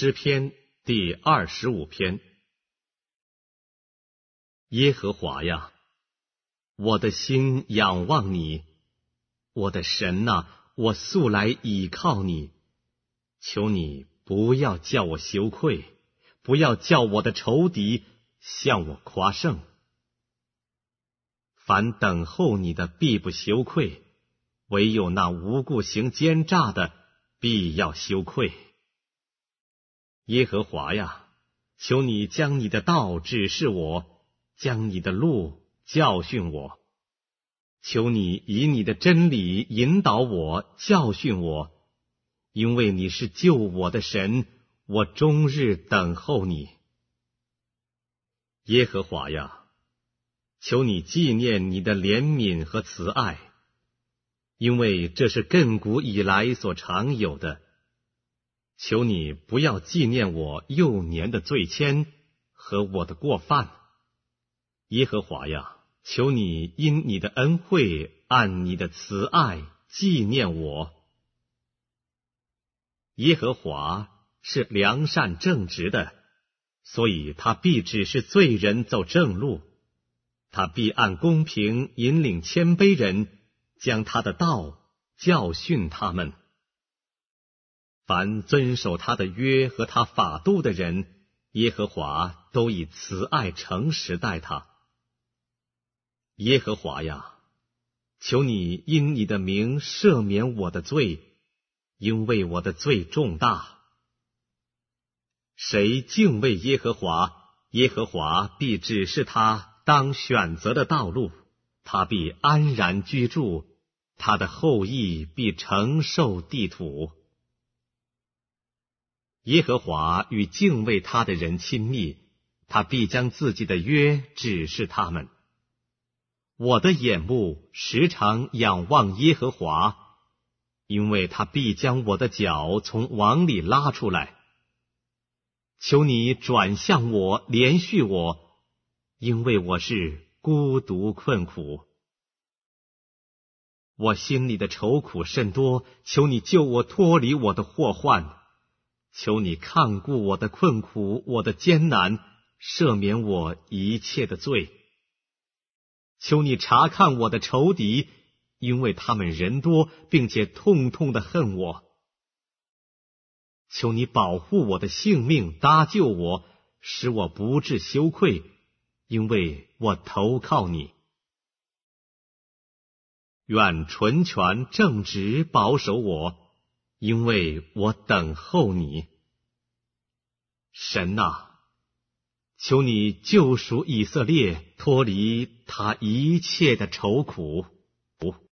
诗篇第25篇。耶和华呀，我的心仰望你，我的神哪，我素来倚靠你。求你不要叫我羞愧，不要叫我的仇敌向我夸胜。凡等候你的必不羞愧，唯有那无故行奸诈的必要羞愧。耶和华呀，求你将你的道指示我，将你的路教训我。求你以你的真理引导我，教训我，因为你是救我的神，我终日等候你。耶和华呀，求你纪念你的怜悯和慈爱，因为这是亘古以来所常有的。求你不要纪念我幼年的罪愆和我的过犯。耶和华呀，求你因你的恩惠，按你的慈爱纪念我。耶和华是良善正直的，所以他必指示罪人走正路，他必按公平引领谦卑人，将他的道教训他们。凡遵守他的约和他法度的人，耶和华都以慈爱诚实待他。耶和华呀，求你因你的名赦免我的罪，因为我的罪重大。谁敬畏耶和华，耶和华必指示他当选择的道路，他必安然居住，他的后裔必承受地土。耶和华与敬畏他的人亲密，他必将自己的约指示他们。我的眼目时常仰望耶和华，因为他必将我的脚从网里拉出来。求你转向我，怜恤我，因为我是孤独困苦。我心里的愁苦甚多，求你救我脱离我的祸患。求你看顾我的困苦，我的艰难，赦免我一切的罪。求你查看我的仇敌，因为他们人多，并且痛痛的恨我。求你保护我的性命，搭救我，使我不致羞愧，因为我投靠你。愿纯全正直保守我，因为我等候你。神啊，求你救赎以色列，脱离他一切的愁苦。